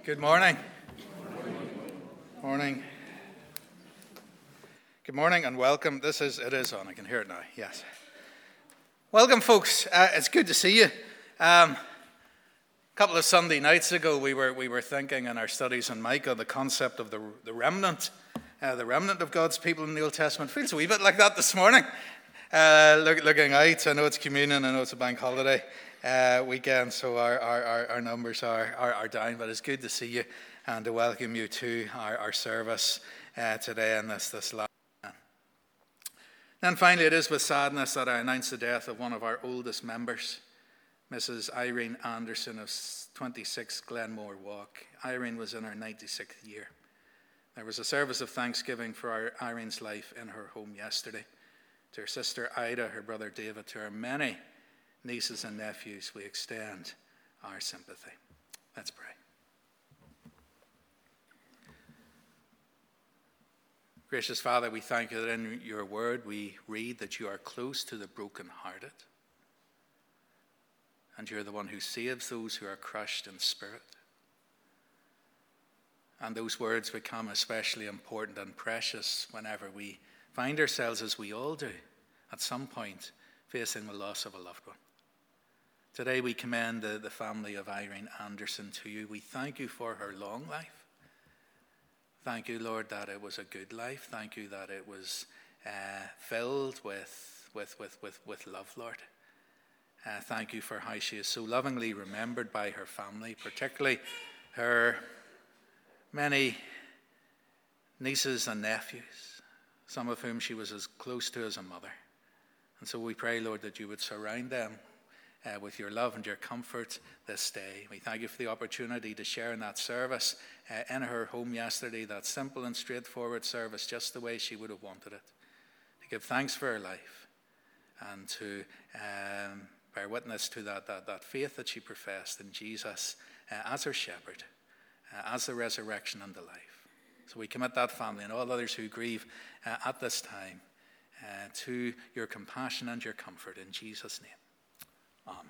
Good morning. Morning. Good morning and welcome. It is on. I can hear it now. Yes. Welcome, folks. It's good to see you. A couple of Sunday nights ago, we were thinking in our studies on Micah the concept of the remnant of God's people in the Old Testament. Feels a wee bit like that this morning. Looking out, I know it's communion. I know it's a bank holiday weekend, so our numbers are down. But it's good to see you and to welcome you to our service today in this last. And finally, it is with sadness that I announce the death of one of our oldest members, Mrs. Irene Anderson of 26 Glenmore Walk. Irene was in her 96th year. There was a service of thanksgiving for Irene's life in her home yesterday. To her sister Ida, her brother David, to her many nieces and nephews, we extend our sympathy. Let's pray. Gracious Father, we thank you that in your word we read that you are close to the brokenhearted, and you're the one who saves those who are crushed in spirit. And those words become especially important and precious whenever we find ourselves, as we all do, at some point facing the loss of a loved one. Today we commend the family of Irene Anderson to you. We thank you for her long life. Thank you, Lord, that it was a good life. Thank you that it was filled with love, Lord. Thank you for how she is so lovingly remembered by her family, particularly her many nieces and nephews, some of whom she was as close to as a mother. And so we pray, Lord, that you would surround them with your love and your comfort this day. We thank you for the opportunity to share in that service in her home yesterday, that simple and straightforward service, just the way she would have wanted it. To give thanks for her life and to bear witness to that faith that she professed in Jesus as her shepherd, as the resurrection and the life. So we commit that family and all others who grieve at this time to your compassion and your comfort in Jesus' name. Amen.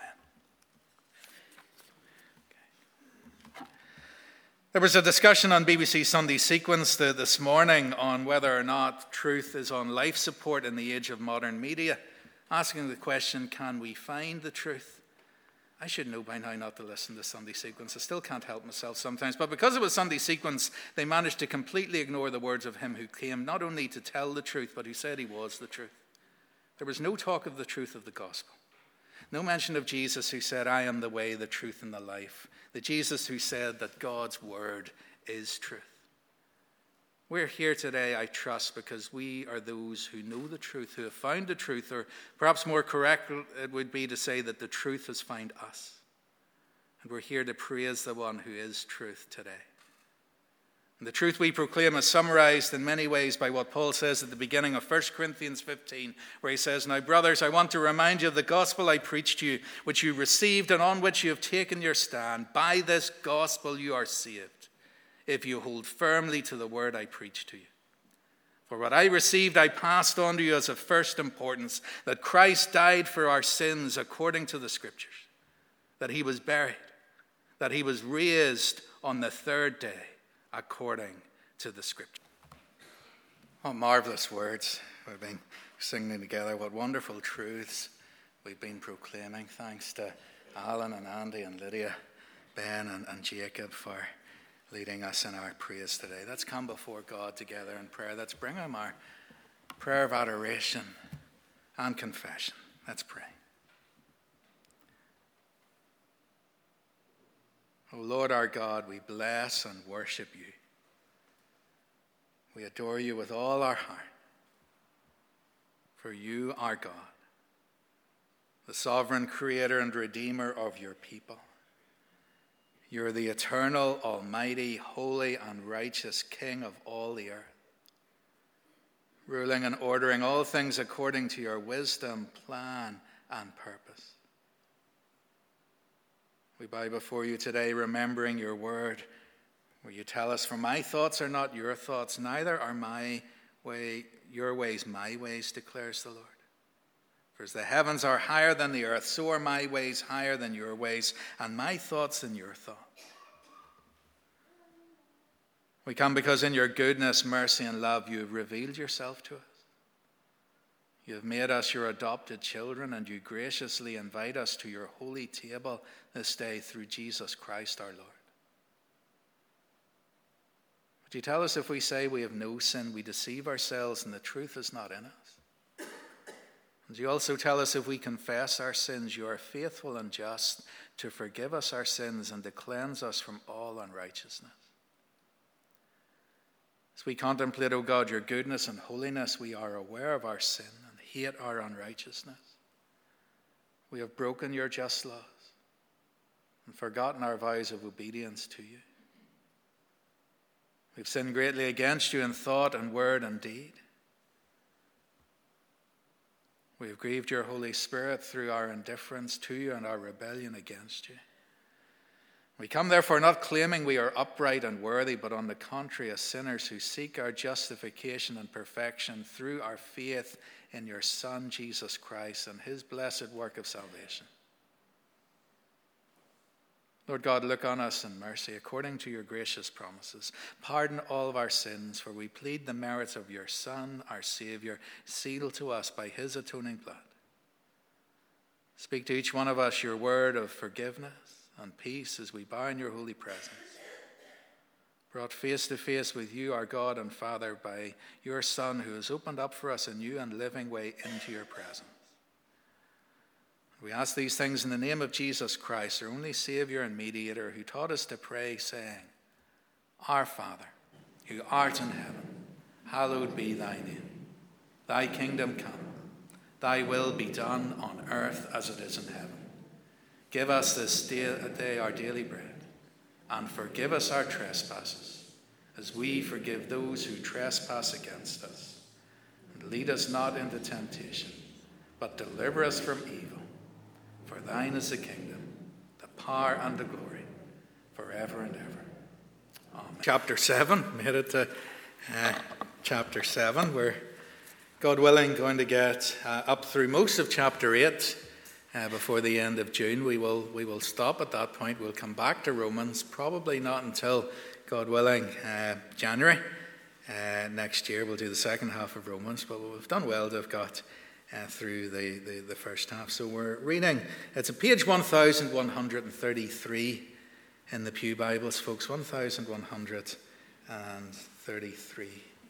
Okay. There was a discussion on BBC Sunday Sequence this morning on whether or not truth is on life support in the age of modern media, asking the question, can we find the truth? I should know by now not to listen to Sunday Sequence. I still can't help myself sometimes. But because it was Sunday Sequence, they managed to completely ignore the words of him who came not only to tell the truth, but who said he was the truth. There was no talk of the truth of the gospel. No mention of Jesus who said, I am the way, the truth, and the life. The Jesus who said that God's word is truth. We're here today, I trust, because we are those who know the truth, who have found the truth, or perhaps more correct it would be to say that the truth has found us. And we're here to praise the one who is truth today. And the truth we proclaim is summarized in many ways by what Paul says at the beginning of 1 Corinthians 15, where he says, Now, brothers, I want to remind you of the gospel I preached to you, which you received and on which you have taken your stand. By this gospel you are saved, if you hold firmly to the word I preached to you. For what I received I passed on to you as of first importance, that Christ died for our sins according to the Scriptures, that he was buried, that he was raised on the third day according to the Scripture. What marvelous words we've been singing together. What wonderful truths we've been proclaiming. Thanks to Alan and Andy and Lydia, Ben and Jacob for leading us in our praise today. Let's come before God together in prayer. Let's bring him our prayer of adoration and confession. Let's pray. O Lord our God, we bless and worship you. We adore you with all our heart. For you are God, the sovereign creator and redeemer of your people. You're the eternal, almighty, holy, and righteous King of all the earth, ruling and ordering all things according to your wisdom, plan, and purpose. We bow before you today, remembering your word, where you tell us, for my thoughts are not your thoughts, neither are your ways my ways, declares the Lord. For as the heavens are higher than the earth, so are my ways higher than your ways, and my thoughts than your thoughts. We come because in your goodness, mercy, and love you have revealed yourself to us. You have made us your adopted children, and you graciously invite us to your holy table this day through Jesus Christ our Lord. Would you tell us if we say we have no sin, we deceive ourselves and the truth is not in us? And you also tell us if we confess our sins, you are faithful and just to forgive us our sins and to cleanse us from all unrighteousness. As we contemplate, O God, your goodness and holiness, we are aware of our sin and hate our unrighteousness. We have broken your just laws and forgotten our vows of obedience to you. We've sinned greatly against you in thought and word and deed. We have grieved your Holy Spirit through our indifference to you and our rebellion against you. We come therefore not claiming we are upright and worthy, but on the contrary as sinners who seek our justification and perfection through our faith in your Son, Jesus Christ, and his blessed work of salvation. Lord God, look on us in mercy according to your gracious promises. Pardon all of our sins, for we plead the merits of your Son, our Savior, sealed to us by his atoning blood. Speak to each one of us your word of forgiveness and peace as we bow in your holy presence, brought face to face with you, our God and Father, by your Son, who has opened up for us a new and living way into your presence. We ask these things in the name of Jesus Christ, our only Savior and mediator, who taught us to pray, saying, Our Father, who art in heaven, hallowed be thy name. Thy kingdom come, thy will be done on earth as it is in heaven. Give us this day our daily bread, and forgive us our trespasses, as we forgive those who trespass against us. And lead us not into temptation, but deliver us from evil. For thine is the kingdom, the power, and the glory, forever and ever. Amen. Chapter 7, made it to chapter 7. We're, God willing, going to get up through most of chapter 8 before the end of June. We will stop at that point. We'll come back to Romans, probably not until, God willing, January next year. We'll do the second half of Romans, but we've done well to have got through the first half. So we're reading, it's on page 1133 in the Pew Bibles, folks, 1133.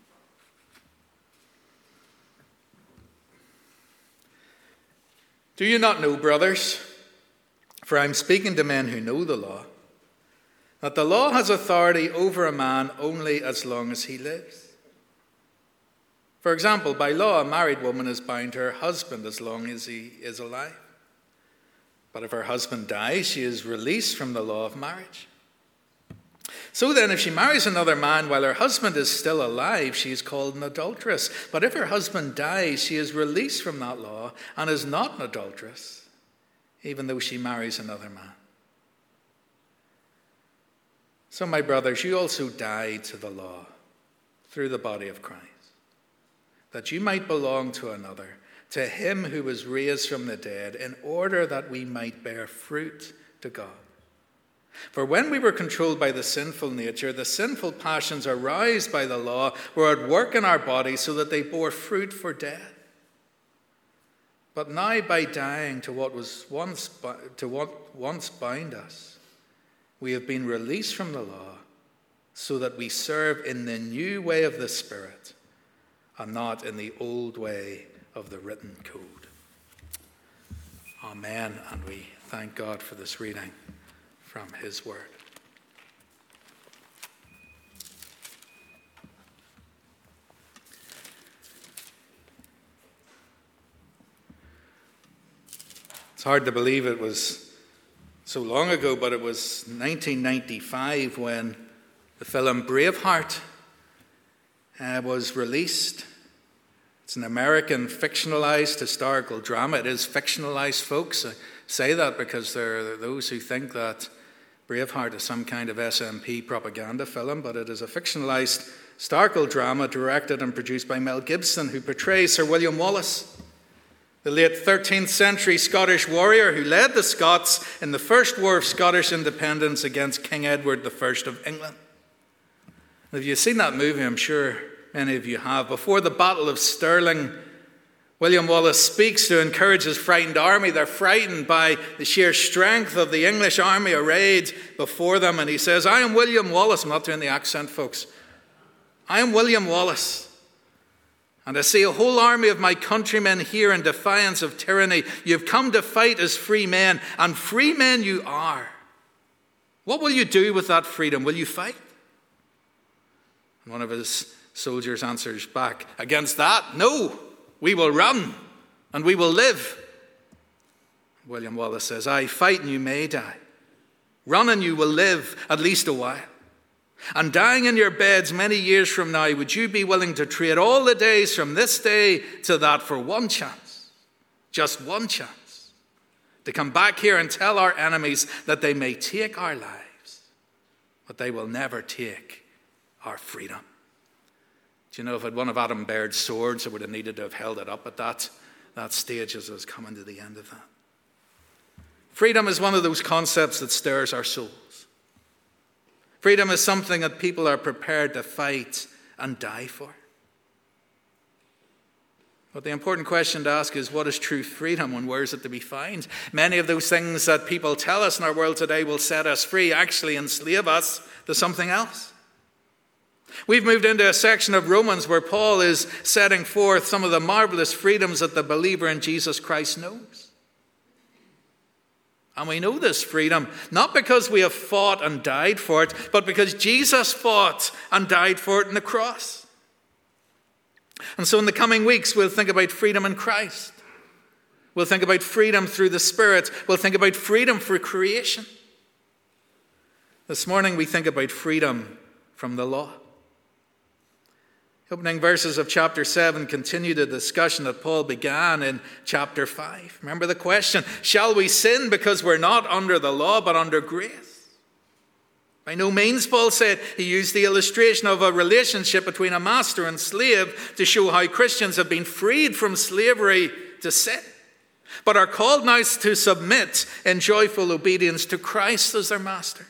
Do you not know, brothers, for I'm speaking to men who know the law, that the law has authority over a man only as long as he lives? For example, by law, a married woman is bound to her husband as long as he is alive. But if her husband dies, she is released from the law of marriage. So then, if she marries another man while her husband is still alive, she is called an adulteress. But if her husband dies, she is released from that law and is not an adulteress, even though she marries another man. So, my brothers, you also died to the law through the body of Christ, that you might belong to another, to him who was raised from the dead, in order that we might bear fruit to God. For when we were controlled by the sinful nature, the sinful passions aroused by the law were at work in our bodies so that they bore fruit for death. But now, by dying to what once bound us, we have been released from the law so that we serve in the new way of the Spirit and not in the old way of the written code. Amen. And we thank God for this reading from his word. It's hard to believe it was so long ago, but it was 1995 when the film Braveheart was released. It's an American fictionalized historical drama. It is fictionalized, folks. I say that because there are those who think that Braveheart is some kind of SNP propaganda film, but it is a fictionalized historical drama directed and produced by Mel Gibson, who portrays Sir William Wallace, the late 13th century Scottish warrior who led the Scots in the First War of Scottish Independence against King Edward I of England. Have you seen that movie? I'm sure many of you have. Before the Battle of Stirling, William Wallace speaks to encourage his frightened army. They're frightened by the sheer strength of the English army arrayed before them. And he says, I am William Wallace. I'm not doing the accent, folks. I am William Wallace. And I see a whole army of my countrymen here in defiance of tyranny. You've come to fight as free men, and free men you are. What will you do with that freedom? Will you fight? And one of his soldiers answers back, against that, no. We will run, and we will live. William Wallace says, aye, fight and you may die. Run and you will live at least a while. And dying in your beds many years from now, would you be willing to trade all the days from this day to that for one chance, just one chance, to come back here and tell our enemies that they may take our lives, but they will never take our freedom? Do you know, if I'd one of Adam Baird's swords, I would have needed to have held it up at that stage as I was coming to the end of that. Freedom is one of those concepts that stirs our souls. Freedom is something that people are prepared to fight and die for. But the important question to ask is, what is true freedom and where is it to be found? Many of those things that people tell us in our world today will set us free actually enslave us to something else. We've moved into a section of Romans where Paul is setting forth some of the marvelous freedoms that the believer in Jesus Christ knows. And we know this freedom not because we have fought and died for it, but because Jesus fought and died for it on the cross. And so in the coming weeks, we'll think about freedom in Christ. We'll think about freedom through the Spirit. We'll think about freedom for creation. This morning, we think about freedom from the law. Opening verses of chapter 7 continue the discussion that Paul began in chapter 5. Remember the question, shall we sin because we're not under the law but under grace? By no means, Paul said. He used the illustration of a relationship between a master and slave to show how Christians have been freed from slavery to sin, but are called now to submit in joyful obedience to Christ as their master.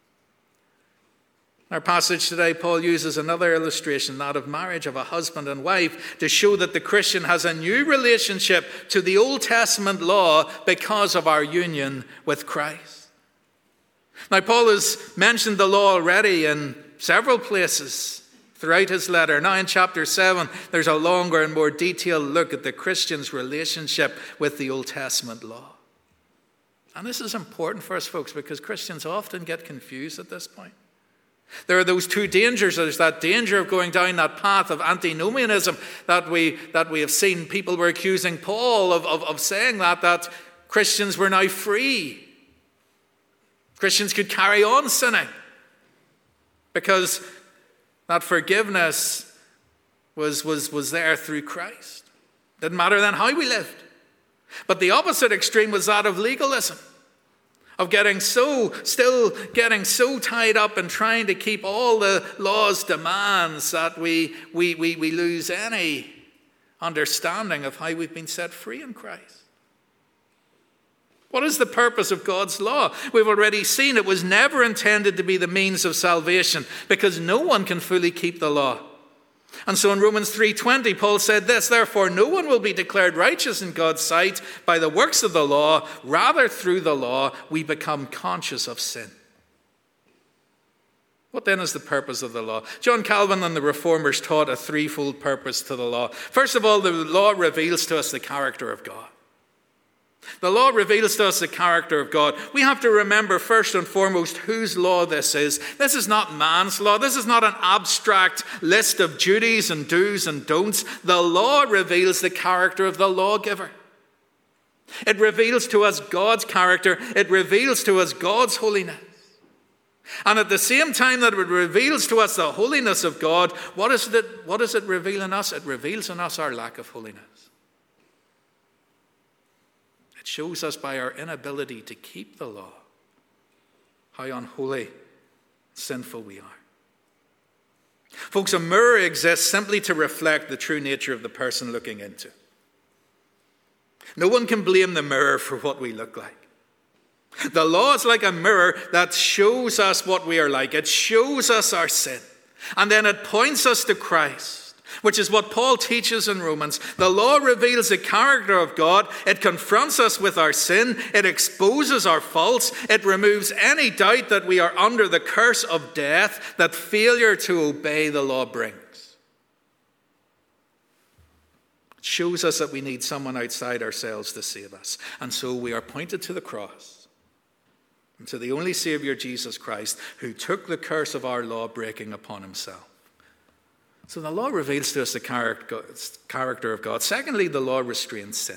In our passage today, Paul uses another illustration, that of marriage, of a husband and wife, to show that the Christian has a new relationship to the Old Testament law because of our union with Christ. Now, Paul has mentioned the law already in several places throughout his letter. Now, in chapter 7, there's a longer and more detailed look at the Christian's relationship with the Old Testament law. And this is important for us, folks, because Christians often get confused at this point. There are those two dangers. There's that danger of going down that path of antinomianism that we have seen. People were accusing Paul of saying that Christians were now free. Christians could carry on sinning because that forgiveness was there through Christ. Didn't matter then how we lived. But the opposite extreme was that of legalism, of still getting so tied up in trying to keep all the law's demands that we lose any understanding of how we've been set free in Christ. What is the purpose of God's law? We've already seen it was never intended to be the means of salvation because no one can fully keep the law. And so in Romans 3:20, Paul said this, therefore no one will be declared righteous in God's sight by the works of the law. Rather, through the law, we become conscious of sin. What then is the purpose of the law? John Calvin and the Reformers taught a threefold purpose to the law. First of all, the law reveals to us the character of God. The law reveals to us the character of God. We have to remember first and foremost whose law this is. This is not man's law. This is not an abstract list of duties and do's and don'ts. The law reveals the character of the lawgiver. It reveals to us God's character. It reveals to us God's holiness. And at the same time that it reveals to us the holiness of God, what does it reveal in us? It reveals in us our lack of holiness. It shows us by our inability to keep the law how unholy, sinful we are. Folks, a mirror exists simply to reflect the true nature of the person looking into. No one can blame the mirror for what we look like. The law is like a mirror that shows us what we are like. It shows us our sin. And then it points us to Christ, which is what Paul teaches in Romans. The law reveals the character of God. It confronts us with our sin. It exposes our faults. It removes any doubt that we are under the curse of death that failure to obey the law brings. It shows us that we need someone outside ourselves to save us. And so we are pointed to the cross and to the only Savior, Jesus Christ, who took the curse of our law breaking upon himself. So the law reveals to us the character of God. Secondly, the law restrains sin.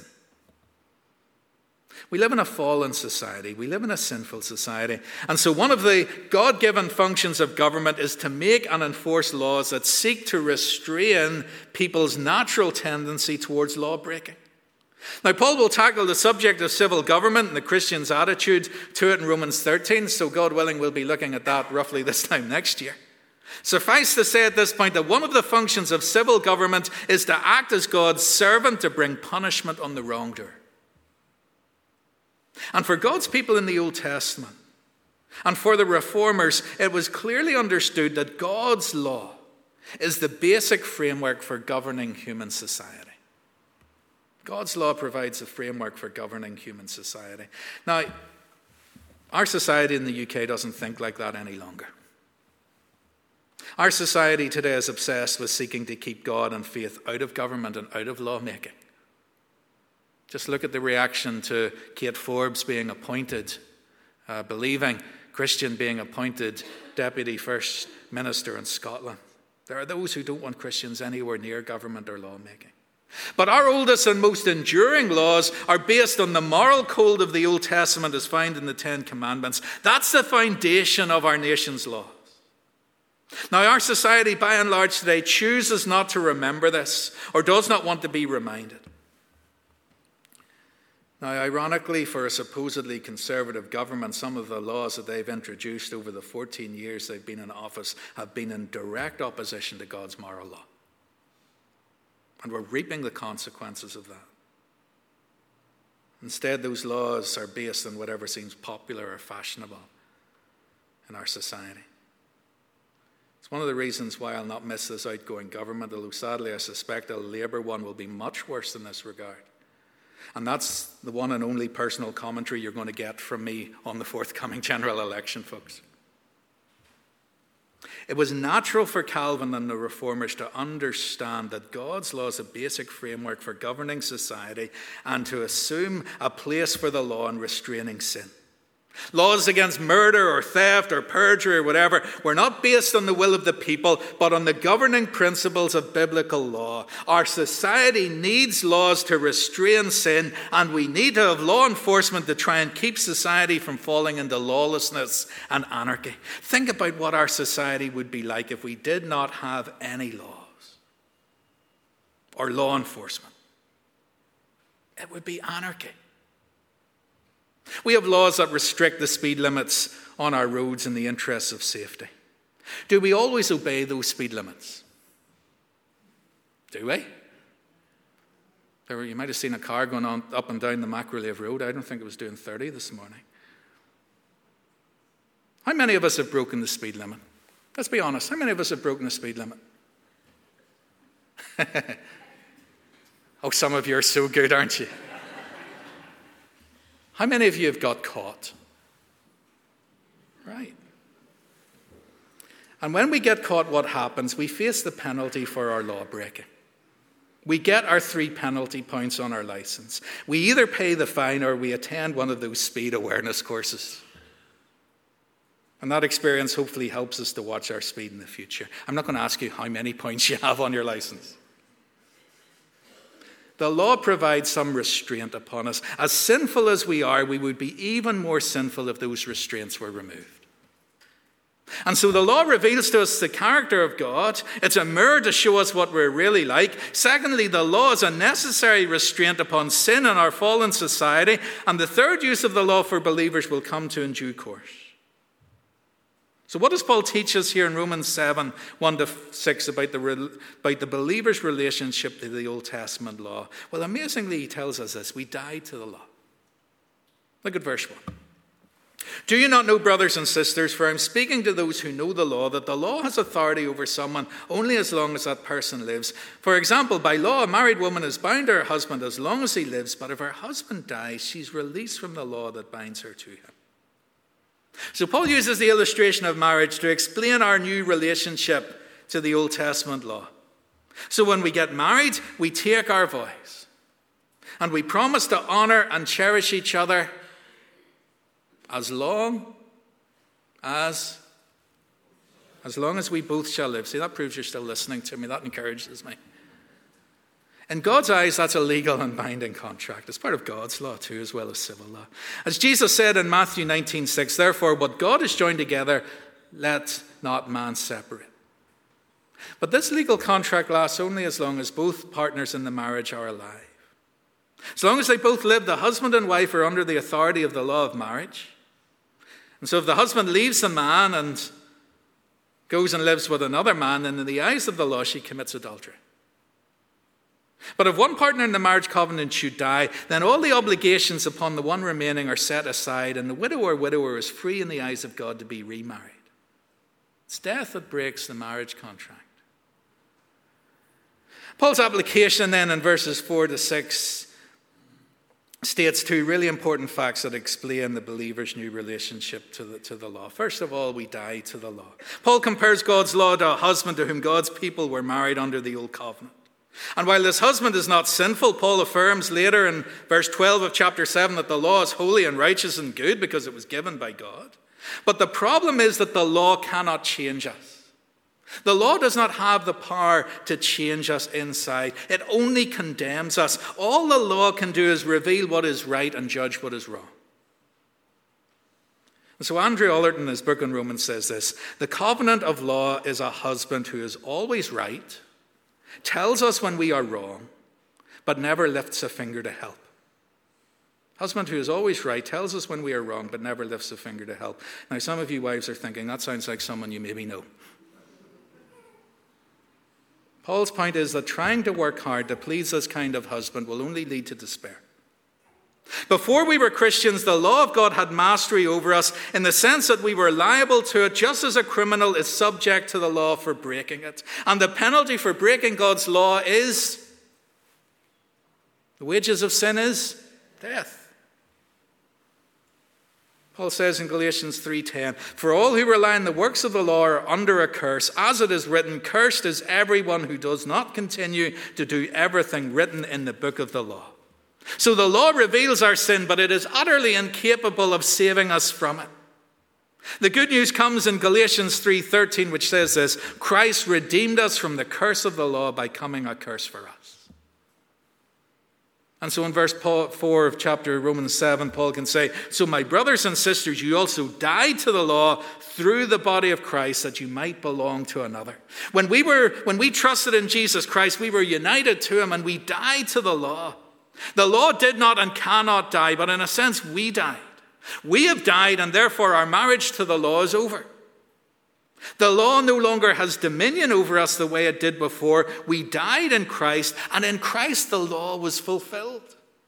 We live in a fallen society. We live in a sinful society. And so one of the God-given functions of government is to make and enforce laws that seek to restrain people's natural tendency towards law-breaking. Now, Paul will tackle the subject of civil government and the Christian's attitude to it in Romans 13, so God willing, we'll be looking at that roughly this time next year. Suffice to say at this point that one of the functions of civil government is to act as God's servant to bring punishment on the wrongdoer. And for God's people in the Old Testament, and for the reformers, it was clearly understood that God's law is the basic framework for governing human society. God's law provides a framework for governing human society. Now, our society in the UK doesn't think like that any longer. Our society today is obsessed with seeking to keep God and faith out of government and out of lawmaking. Just look at the reaction to Kate Forbes being appointed, believing Christian being appointed Deputy First Minister in Scotland. There are those who don't want Christians anywhere near government or lawmaking. But our oldest and most enduring laws are based on the moral code of the Old Testament as found in the Ten Commandments. That's the foundation of our nation's laws. Now, our society, by and large today, chooses not to remember this or does not want to be reminded. Now, ironically, for a supposedly conservative government, some of the laws that they've introduced over the 14 years they've been in office have been in direct opposition to God's moral law. And we're reaping the consequences of that. Instead, those laws are based on whatever seems popular or fashionable in our society. It's one of the reasons why I'll not miss this outgoing government, although sadly I suspect a Labour one will be much worse in this regard. And that's the one and only personal commentary you're going to get from me on the forthcoming general election, folks. It was natural for Calvin and the Reformers to understand that God's law is a basic framework for governing society and to assume a place for the law in restraining sin. Laws against murder or theft or perjury or whatever were not based on the will of the people, but on the governing principles of biblical law. Our society needs laws to restrain sin, and we need to have law enforcement to try and keep society from falling into lawlessness and anarchy. Think about what our society would be like if we did not have any laws or law enforcement. It would be anarchy. We have laws that restrict the speed limits on our roads in the interests of safety. Do we always obey those speed limits? Do we? You might have seen a car going on up and down the Macrolave Road. I don't think it was doing 30 this morning. How many of us have broken the speed limit? Let's be honest. How many of us have broken the speed limit? Oh, some of you are so good, aren't you? How many of you have got caught? Right. And when we get caught, what happens? We face the penalty for our law breaking. We get our 3 penalty points on our license. We either pay the fine or we attend one of those speed awareness courses. And that experience hopefully helps us to watch our speed in the future. I'm not going to ask you how many points you have on your license. The law provides some restraint upon us. As sinful as we are, we would be even more sinful if those restraints were removed. And so the law reveals to us the character of God. It's a mirror to show us what we're really like. Secondly, the law is a necessary restraint upon sin in our fallen society. And the third use of the law for believers will come to in due course. So what does Paul teach us here in Romans 7, 1-6 about the believer's relationship to the Old Testament law? Well, amazingly, he tells us this. We died to the law. Look at verse 1. Do you not know, brothers and sisters, for I'm speaking to those who know the law, that the law has authority over someone only as long as that person lives? For example, by law, a married woman is bound to her husband as long as he lives, but if her husband dies, she's released from the law that binds her to him. So Paul uses the illustration of marriage to explain our new relationship to the Old Testament law. So when we get married, we take our vows, and we promise to honor and cherish each other as long as we both shall live. See, that proves you're still listening to me. That encourages me. In God's eyes, that's a legal and binding contract. It's part of God's law too, as well as civil law. As Jesus said in Matthew 19:6, therefore, what God has joined together, let not man separate. But this legal contract lasts only as long as both partners in the marriage are alive. As long as they both live, the husband and wife are under the authority of the law of marriage. And so if the husband leaves the man and goes and lives with another man, then in the eyes of the law, she commits adultery. But if one partner in the marriage covenant should die, then all the obligations upon the one remaining are set aside, and the widow or widower is free in the eyes of God to be remarried. It's death that breaks the marriage contract. Paul's application then in verses 4 to 6 states two really important facts that explain the believer's new relationship to the law. First of all, we die to the law. Paul compares God's law to a husband to whom God's people were married under the old covenant. And while this husband is not sinful, Paul affirms later in verse 12 of chapter 7 that the law is holy and righteous and good because it was given by God. But the problem is that the law cannot change us. The law does not have the power to change us inside. It only condemns us. All the law can do is reveal what is right and judge what is wrong. And so Andrew Allert in his book on Romans says this: the covenant of law is a husband who is always right, tells us when we are wrong, but never lifts a finger to help. Husband who is always right, tells us when we are wrong, but never lifts a finger to help. Now some of you wives are thinking, that sounds like someone you maybe know. Paul's point is that trying to work hard to please this kind of husband will only lead to despair. Before we were Christians, the law of God had mastery over us in the sense that we were liable to it just as a criminal is subject to the law for breaking it. And the penalty for breaking God's law is, the wages of sin is death. Paul says in Galatians 3:10, for all who rely on the works of the law are under a curse. As it is written, cursed is everyone who does not continue to do everything written in the book of the law. So the law reveals our sin, but it is utterly incapable of saving us from it. The good news comes in Galatians 3:13, which says this: Christ redeemed us from the curse of the law by becoming a curse for us. And so in verse 4 of chapter Romans 7, Paul can say, so my brothers and sisters, you also died to the law through the body of Christ that you might belong to another. When we trusted in Jesus Christ, we were united to him and we died to the law. The law did not and cannot die, but in a sense we died. We have died, and therefore our marriage to the law is over. The law no longer has dominion over us the way it did before. We died in Christ, and in Christ the law was fulfilled.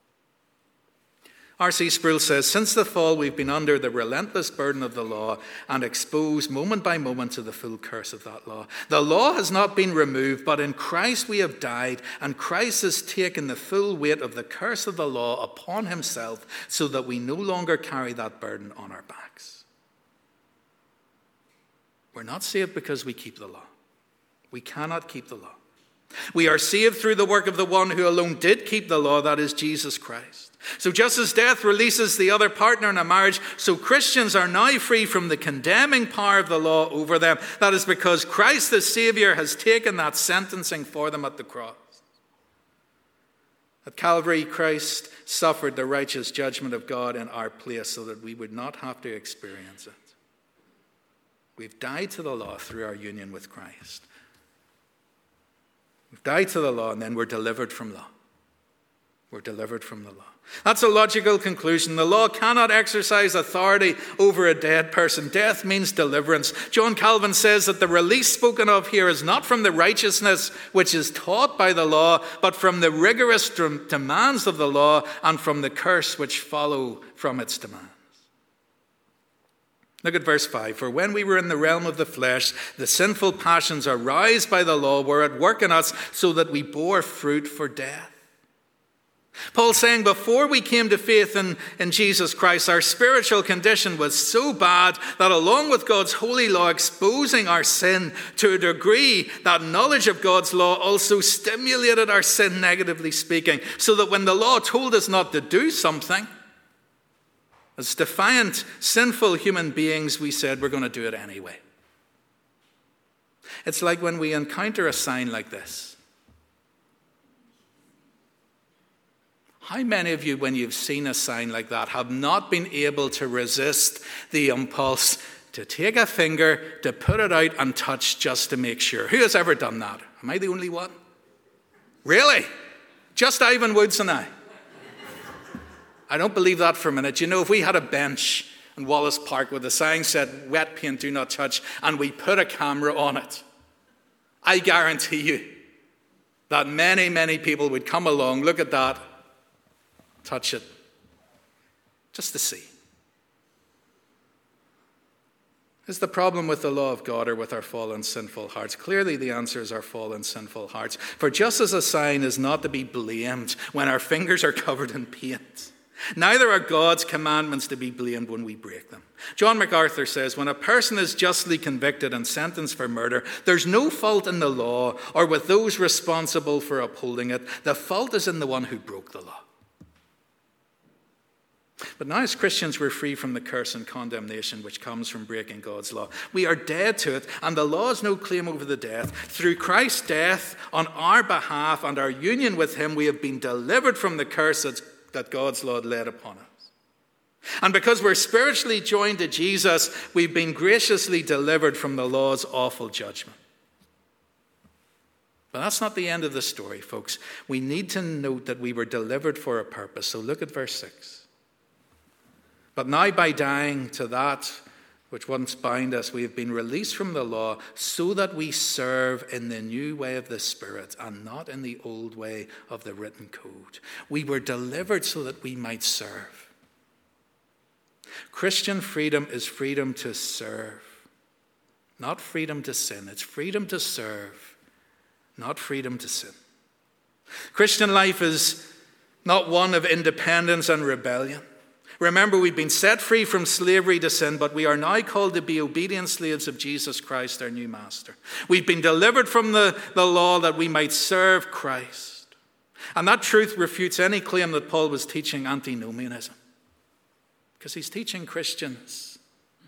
R.C. Sproul says, since the fall we've been under the relentless burden of the law and exposed moment by moment to the full curse of that law. The law has not been removed, but in Christ we have died, and Christ has taken the full weight of the curse of the law upon himself so that we no longer carry that burden on our backs. We're not saved because we keep the law. We cannot keep the law. We are saved through the work of the one who alone did keep the law, that is Jesus Christ. So just as death releases the other partner in a marriage, so Christians are now free from the condemning power of the law over them. That is because Christ the Savior has taken that sentencing for them at the cross. At Calvary, Christ suffered the righteous judgment of God in our place so that we would not have to experience it. We've died to the law through our union with Christ. We've died to the law, and then we're delivered from law. We're delivered from the law. That's a logical conclusion. The law cannot exercise authority over a dead person. Death means deliverance. John Calvin says that the release spoken of here is not from the righteousness which is taught by the law, but from the rigorous demands of the law and from the curse which follow from its demands. Look at verse 5. For when we were in the realm of the flesh, the sinful passions aroused by the law were at work in us so that we bore fruit for death. Paul's saying before we came to faith in Jesus Christ, our spiritual condition was so bad that along with God's holy law exposing our sin to a degree, that knowledge of God's law also stimulated our sin, negatively speaking, so that when the law told us not to do something, as defiant, sinful human beings, we said we're going to do it anyway. It's like when we encounter a sign like this. How many of you, when you've seen a sign like that, have not been able to resist the impulse to take a finger, to put it out and touch just to make sure? Who has ever done that? Am I the only one? Really? Just Ivan Woods and I? I don't believe that for a minute. You know, if we had a bench in Wallace Park where the sign said, wet paint, do not touch, and we put a camera on it, I guarantee you that many, many people would come along, look at that, touch it, just to see. Is the problem with the law of God or with our fallen, sinful hearts? Clearly the answer is our fallen, sinful hearts. For just as a sign is not to be blamed when our fingers are covered in paint, neither are God's commandments to be blamed when we break them. John MacArthur says, when a person is justly convicted and sentenced for murder, there's no fault in the law or with those responsible for upholding it. The fault is in the one who broke the law. But now as Christians, we're free from the curse and condemnation which comes from breaking God's law. We are dead to it, and the law has no claim over the death. Through Christ's death on our behalf and our union with him, we have been delivered from the curse that God's law laid upon us. And because we're spiritually joined to Jesus, we've been graciously delivered from the law's awful judgment. But that's not the end of the story, folks. We need to note that we were delivered for a purpose. So look at verse 6. But now by dying to that which once bound us, we have been released from the law so that we serve in the new way of the Spirit and not in the old way of the written code. We were delivered so that we might serve. Christian freedom is freedom to serve, not freedom to sin. It's freedom to serve, not freedom to sin. Christian life is not one of independence and rebellion. Remember, we've been set free from slavery to sin, but we are now called to be obedient slaves of Jesus Christ, our new master. We've been delivered from the law that we might serve Christ. And that truth refutes any claim that Paul was teaching antinomianism, because he's teaching Christians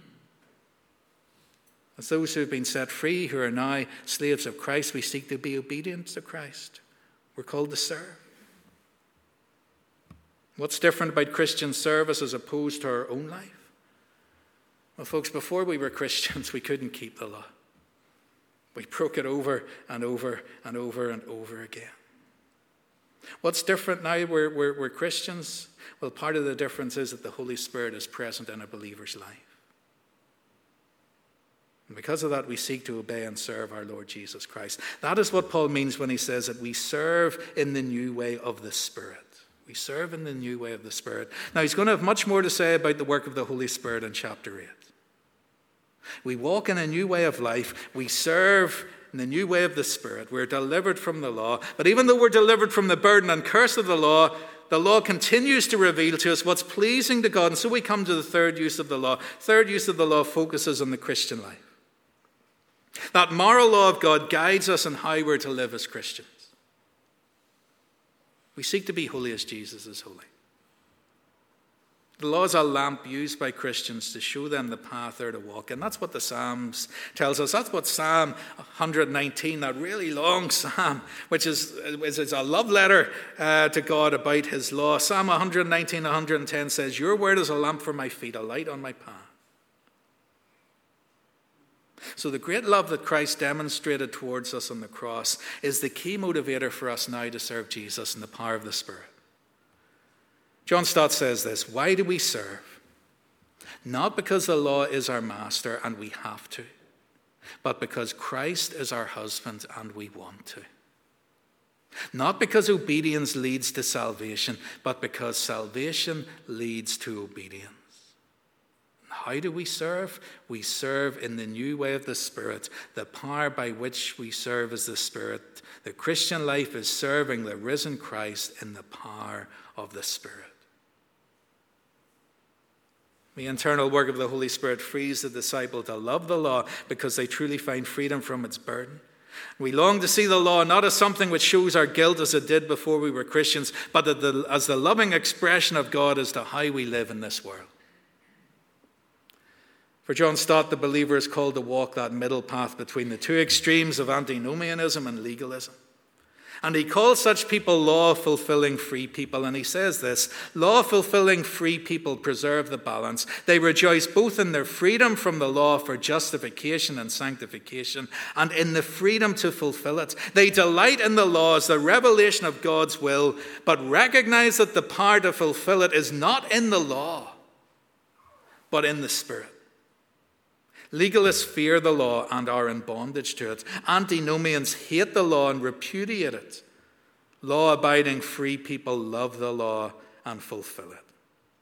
as those who have been set free, who are now slaves of Christ. We seek to be obedient to Christ. We're called to serve. What's different about Christian service as opposed to our own life? Well, folks, before we were Christians, we couldn't keep the law. We broke it over and over and over and over again. What's different now we're Christians? Well, part of the difference is that the Holy Spirit is present in a believer's life. And because of that, we seek to obey and serve our Lord Jesus Christ. That is what Paul means when he says that we serve in the new way of the Spirit. We serve in the new way of the Spirit. Now, he's going to have much more to say about the work of the Holy Spirit in chapter 8. We walk in a new way of life. We serve in the new way of the Spirit. We're delivered from the law. But even though we're delivered from the burden and curse of the law continues to reveal to us what's pleasing to God. And so we come to the third use of the law. Third use of the law focuses on the Christian life. That moral law of God guides us in how we're to live as Christians. We seek to be holy as Jesus is holy. The law is a lamp used by Christians to show them the path they're to walk. And that's what the Psalms tells us. That's what Psalm 119, that really long psalm, which is a love letter to God about his law. Psalm 119, 110 says, your word is a lamp for my feet, a light on my path. So the great love that Christ demonstrated towards us on the cross is the key motivator for us now to serve Jesus in the power of the Spirit. John Stott says this, why do we serve? Not because the law is our master and we have to, but because Christ is our husband and we want to. Not because obedience leads to salvation, but because salvation leads to obedience. How do we serve? We serve in the new way of the Spirit. The power by which we serve is the Spirit. The Christian life is serving the risen Christ in the power of the Spirit. The internal work of the Holy Spirit frees the disciple to love the law because they truly find freedom from its burden. We long to see the law not as something which shows our guilt as it did before we were Christians, but as the loving expression of God as to how we live in this world. For John Stott, the believer is called to walk that middle path between the two extremes of antinomianism and legalism. And he calls such people law-fulfilling free people. And he says this: law-fulfilling free people preserve the balance. They rejoice both in their freedom from the law for justification and sanctification, and in the freedom to fulfill it. They delight in the law as the revelation of God's will, but recognize that the power to fulfill it is not in the law, but in the Spirit. Legalists fear the law and are in bondage to it. Antinomians hate the law and repudiate it. Law-abiding free people love the law and fulfill it.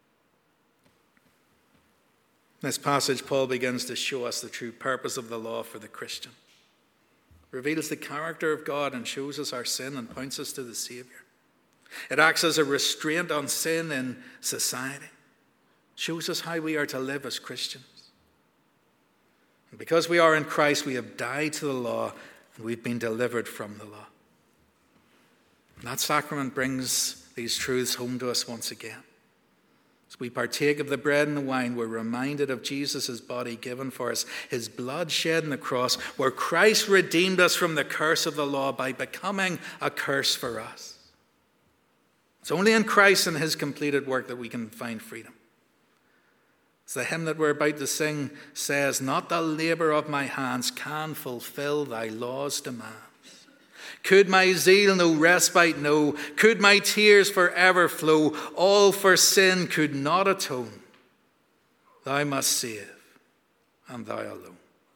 In this passage, Paul begins to show us the true purpose of the law for the Christian. It reveals the character of God and shows us our sin and points us to the Savior. It acts as a restraint on sin in society. It shows us how we are to live as Christians. And because we are in Christ, we have died to the law and we've been delivered from the law. And that sacrament brings these truths home to us once again. As we partake of the bread and the wine, we're reminded of Jesus' body given for us, his blood shed on the cross, where Christ redeemed us from the curse of the law by becoming a curse for us. It's only in Christ and his completed work that we can find freedom. As the hymn that we're about to sing says, "Not the labour of my hands can fulfill thy law's demands. Could my zeal no respite know, could my tears forever flow, all for sin could not atone. Thou must save, and thou alone."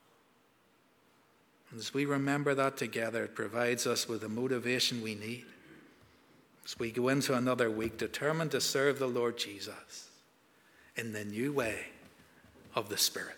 And as we remember that together, it provides us with the motivation we need as we go into another week determined to serve the Lord Jesus in the new way of the Spirit.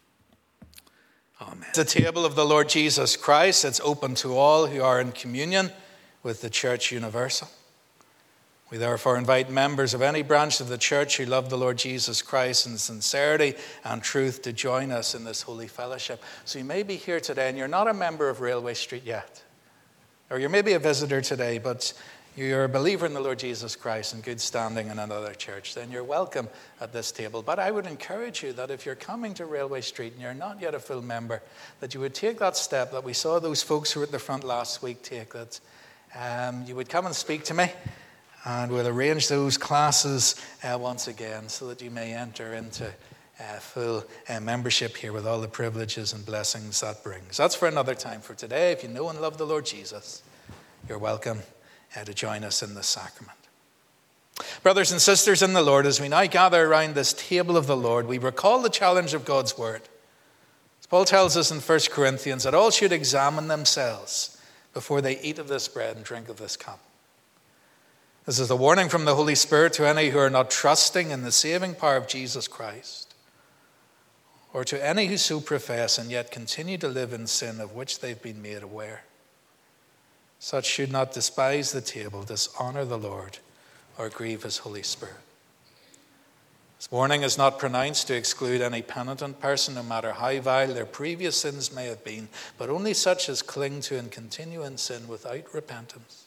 Amen. The table of the Lord Jesus Christ, it's open to all who are in communion with the Church Universal. We therefore invite members of any branch of the church who love the Lord Jesus Christ in sincerity and truth to join us in this holy fellowship. So you may be here today and you're not a member of Railway Street yet. Or you may be a visitor today, but you're a believer in the Lord Jesus Christ in good standing in another church, then you're welcome at this table. But I would encourage you that if you're coming to Railway Street and you're not yet a full member, that you would take that step that we saw those folks who were at the front last week take, that you would come and speak to me, and we'll arrange those classes once again so that you may enter into full membership here with all the privileges and blessings that brings. That's for another time. For today, if you know and love the Lord Jesus, you're welcome to join us in this sacrament. Brothers and sisters in the Lord, as we now gather around this table of the Lord, we recall the challenge of God's word. As Paul tells us in 1 Corinthians that all should examine themselves before they eat of this bread and drink of this cup. This is a warning from the Holy Spirit to any who are not trusting in the saving power of Jesus Christ, or to any who so profess and yet continue to live in sin of which they've been made aware. Such should not despise the table, dishonor the Lord, or grieve his Holy Spirit. This warning is not pronounced to exclude any penitent person, no matter how vile their previous sins may have been, but only such as cling to and continue in sin without repentance.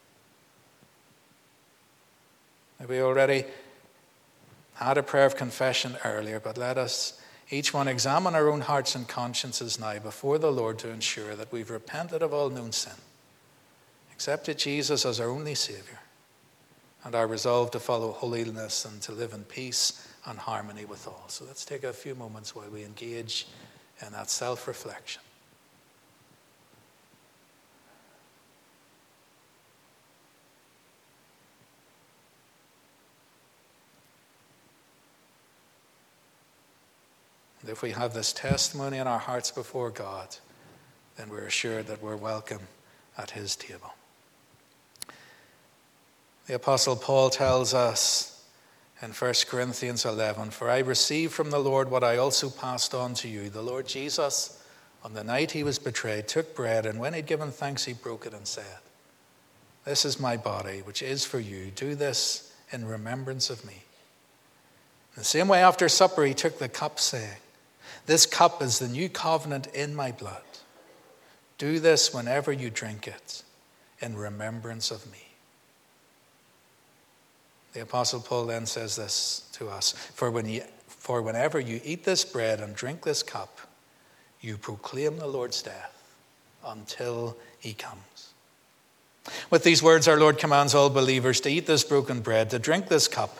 We already had a prayer of confession earlier, but let us each one examine our own hearts and consciences now before the Lord to ensure that we've repented of all known sin, accepted Jesus as our only Savior, and are resolved to follow holiness and to live in peace and harmony with all. So let's take a few moments while we engage in that self-reflection. And if we have this testimony in our hearts before God, then we're assured that we're welcome at his table. The Apostle Paul tells us in 1 Corinthians 11, "For I received from the Lord what I also passed on to you. The Lord Jesus, on the night he was betrayed, took bread, and when he'd given thanks, he broke it and said, 'This is my body, which is for you. Do this in remembrance of me.' In the same way, after supper, he took the cup, saying, 'This cup is the new covenant in my blood. Do this whenever you drink it in remembrance of me.'" The Apostle Paul then says this to us, For whenever you eat this bread and drink this cup, you proclaim the Lord's death until he comes." With these words, our Lord commands all believers to eat this broken bread, to drink this cup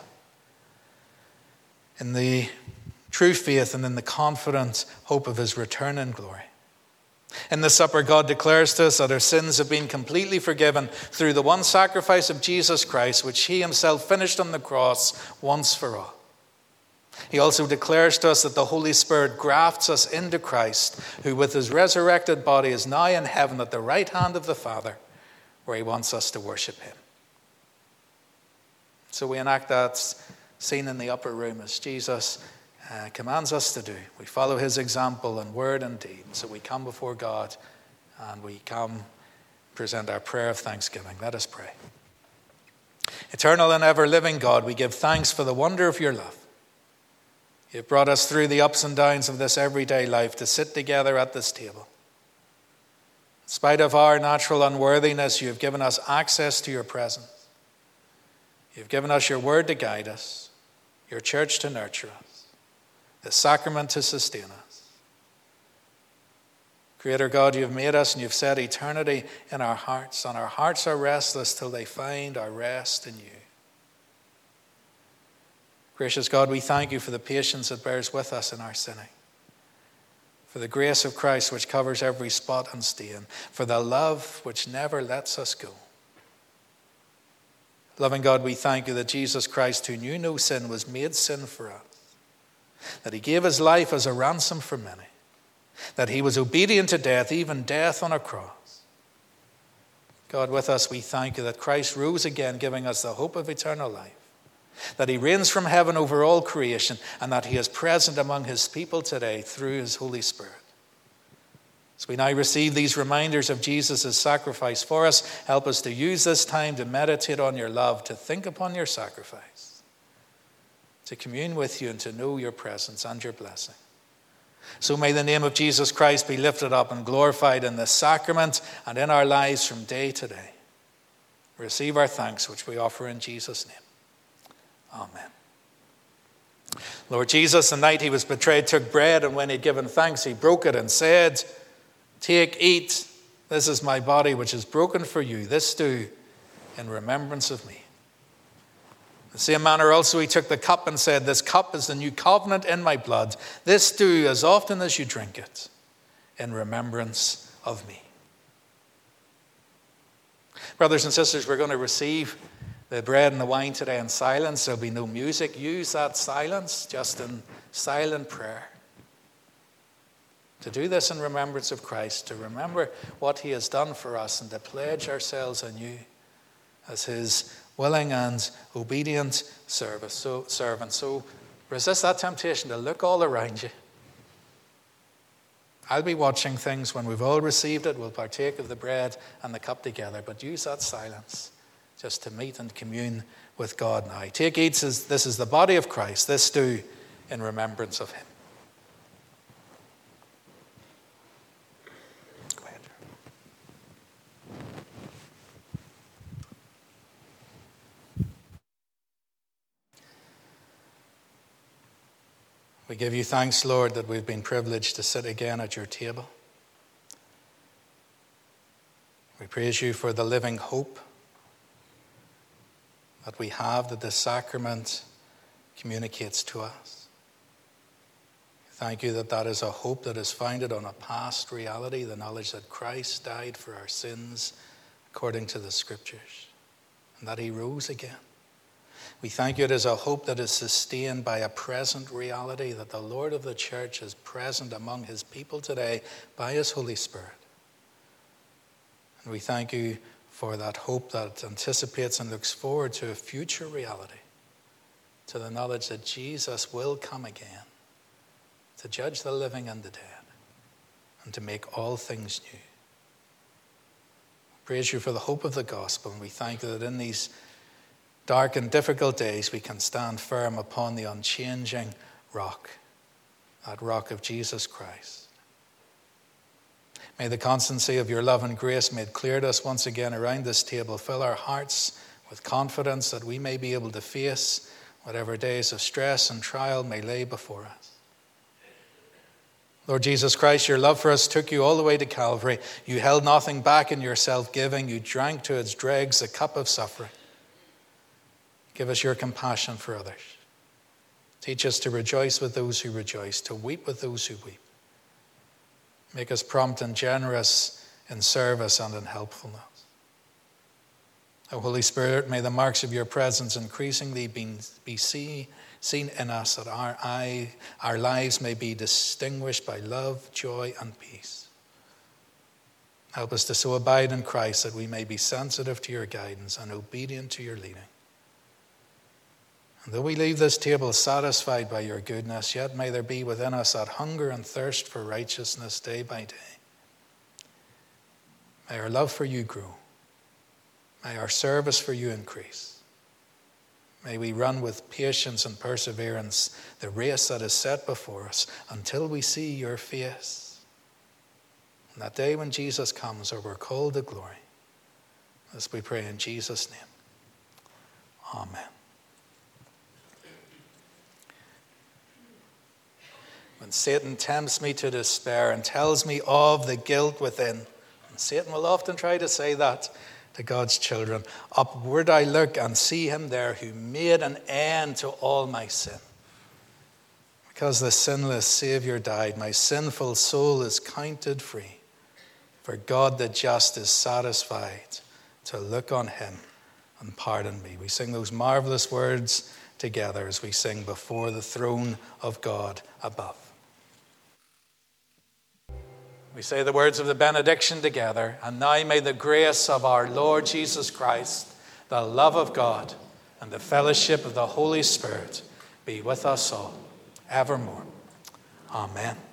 in the true faith and in the confident hope of his return in glory. In the supper, God declares to us that our sins have been completely forgiven through the one sacrifice of Jesus Christ, which he himself finished on the cross once for all. He also declares to us that the Holy Spirit grafts us into Christ, who with his resurrected body is now in heaven at the right hand of the Father, where he wants us to worship him. So we enact that scene in the upper room as Jesus commands us to do. We follow his example in word and deed. So we come before God and we come present our prayer of thanksgiving. Let us pray. Eternal and ever-living God, we give thanks for the wonder of your love. You've brought us through the ups and downs of this everyday life to sit together at this table. In spite of our natural unworthiness, you have given us access to your presence. You've given us your word to guide us, your church to nurture us, the sacrament to sustain us. Creator God, you've made us and you've set eternity in our hearts, and our hearts are restless till they find our rest in you. Gracious God, we thank you for the patience that bears with us in our sinning, for the grace of Christ which covers every spot and stain, for the love which never lets us go. Loving God, we thank you that Jesus Christ, who knew no sin, was made sin for us, that he gave his life as a ransom for many, that he was obedient to death, even death on a cross. God, with us, we thank you that Christ rose again, giving us the hope of eternal life, that he reigns from heaven over all creation, and that he is present among his people today through his Holy Spirit. As we now receive these reminders of Jesus' sacrifice for us, help us to use this time to meditate on your love, to think upon your sacrifice, to commune with you and to know your presence and your blessing. So may the name of Jesus Christ be lifted up and glorified in this sacrament and in our lives from day to day. Receive our thanks, which we offer in Jesus' name. Amen. Lord Jesus, the night he was betrayed, took bread, and when he had given thanks, he broke it and said, "Take, eat. This is my body, which is broken for you. This do in remembrance of me." In the same manner also he took the cup and said, "This cup is the new covenant in my blood. This do as often as you drink it in remembrance of me." Brothers and sisters, we're going to receive the bread and the wine today in silence. There'll be no music. Use that silence just in silent prayer to do this in remembrance of Christ, to remember what he has done for us, and to pledge ourselves anew as his willing and obedient servant. So resist that temptation to look all around you. I'll be watching things. When we've all received it, we'll partake of the bread and the cup together, but use that silence just to meet and commune with God now. Take, eat, this is the body of Christ. This do in remembrance of him. Go ahead. We give you thanks, Lord, that we've been privileged to sit again at your table. We praise you for the living hope that we have, that this sacrament communicates to us. Thank you that that is a hope that is founded on a past reality, the knowledge that Christ died for our sins according to the Scriptures, and that he rose again. We thank you it is a hope that is sustained by a present reality, that the Lord of the church is present among his people today by his Holy Spirit. And we thank you for that hope that anticipates and looks forward to a future reality to the knowledge that Jesus will come again to judge the living and the dead and to make all things new. Praise you for the hope of the gospel, and we thank you that in these dark and difficult days we can stand firm upon the unchanging rock, that rock of Jesus Christ. May the constancy of your love and grace made clear to us once again around this table fill our hearts with confidence that we may be able to face whatever days of stress and trial may lay before us. Lord Jesus Christ, your love for us took you all the way to Calvary. You held nothing back in your self-giving. You drank to its dregs the cup of suffering. Give us your compassion for others. Teach us to rejoice with those who rejoice, to weep with those who weep. Make us prompt and generous in service and in helpfulness. O Holy Spirit, may the marks of your presence increasingly be seen in us, that our lives may be distinguished by love, joy, and peace. Help us to so abide in Christ that we may be sensitive to your guidance and obedient to your leading. And though we leave this table satisfied by your goodness, yet may there be within us that hunger and thirst for righteousness day by day. May our love for you grow. May our service for you increase. May we run with patience and perseverance the race that is set before us until we see your face. On that day when Jesus comes, or we're called to glory. As we pray in Jesus' name. Amen. When Satan tempts me to despair and tells me of the guilt within, and Satan will often try to say that to God's children, upward I look and see him there who made an end to all my sin. Because the sinless Savior died, my sinful soul is counted free. For God the just is satisfied to look on him and pardon me. We sing those marvelous words together as we sing before the throne of God above. We say the words of the benediction together. And now may the grace of our Lord Jesus Christ, the love of God, and the fellowship of the Holy Spirit be with us all evermore. Amen.